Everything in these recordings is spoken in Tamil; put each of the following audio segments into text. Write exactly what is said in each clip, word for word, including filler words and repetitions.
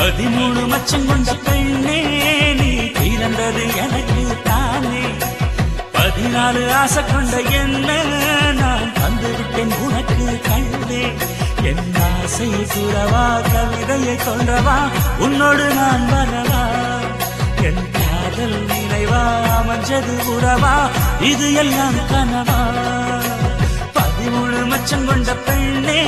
பதிமூணு மச்சம் கொண்ட பெண்ணே நீ பிறந்தது எனக்கு தானே பதினாலு ஆசை கொண்ட என்ன நான் தந்துவிட்டேன் உனக்கு கண்ணே என் ஆசை கூறவா கவிதையை கொண்டவா உன்னோடு நான் வரவா என் காதல் நினைவா அமைஞ்சது உறவா இது எல்லாம் கனவா பதிமூணு மச்சம் கொண்ட பெண்ணே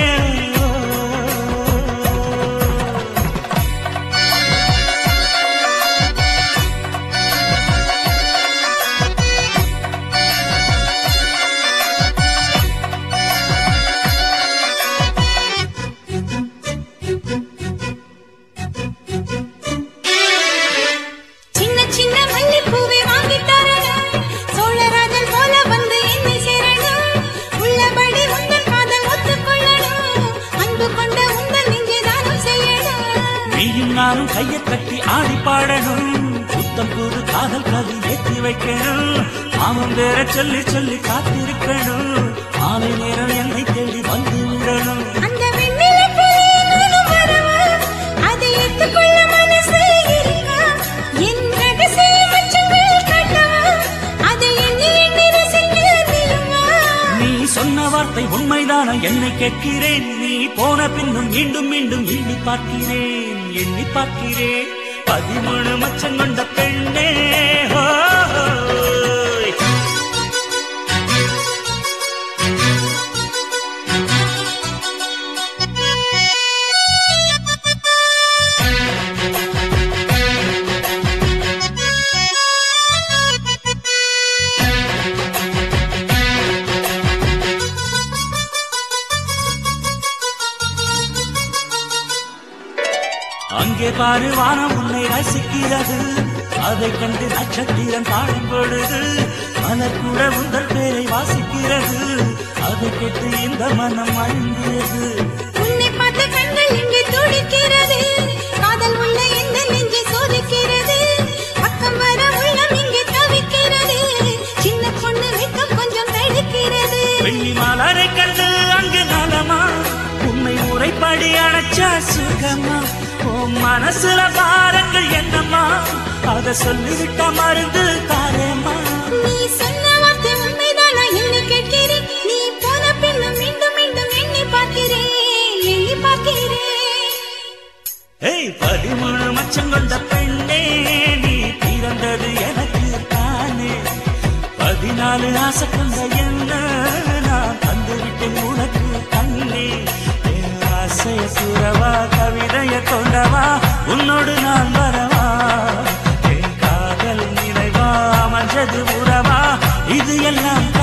நானும் கையை கட்டி ஆடி பாடணும் புத்தம் புது காதல் கவி ஏற்றி வைக்கணும் மாமன் வேற சொல்லி சொல்லி காத்திருக்கணும் மாலை நேரம் என்னை தேடி வந்து விடணும் நீ சொன்ன வார்த்தை உண்மைதான என்னை கேட்கிறேன் நீ போன பின்னும் மீண்டும் மீண்டும் எண்ணி பார்க்கிறேன் எண்ணி பார்க்கிறேன் பதிமூணு மச்சம் கொண்ட பெண்ணே அங்கே பாரு வானம் உன்னை ரசிக்கிறது அதை கண்டு நட்சத்திரம் பாடும் பொழுது மலர் கூட உங்கள் பேரை வாசிக்கிறது அதை கேட்டு இந்த மனம் அழுங்கியது உன்னை பார்த்த கண்கள் இங்கே துடிக்கிறது காதல் உள்ள எந்த நெஞ்சை சோதிக்கிறது பக்கம் வர உள்ளம் இங்கே தவிக்கிறது சின்ன பொண்ணு வெக்கம் கொஞ்சம் தடுக்கிறது வெள்ளி மலரை கண்டு அங்கு நலமா உன்னை உரைப்படி அணைச்சா சுகமா மனசுல பாரங்கள் என்னம்மா அத சொல்லிவிட்ட மருந்து தாரேம்மா நீ சொன்ன வார்த்தை உண்மைதான் நான் என்ன கேட்கிறேன் நீ போன பின்னும் மீண்டும் மீண்டும் எண்ணி பார்க்கிறேன் எண்ணி பார்க்கிறேன் ஏய் பதிமூணு மச்சம் கொண்ட பெண்ணே நீ பிறந்தது எனக்கு தானே பதினாலு ஆசை கொண்ட என்ன நான் தந்துவிட்டேன் உனக்கு கண்ணே ஆசைய கூறவா கவிதைய கொண்டவா உன்னோடு நான் வரவா என் காதல் நினைவா அமைஞ்சது உறவா இது எல்லாம்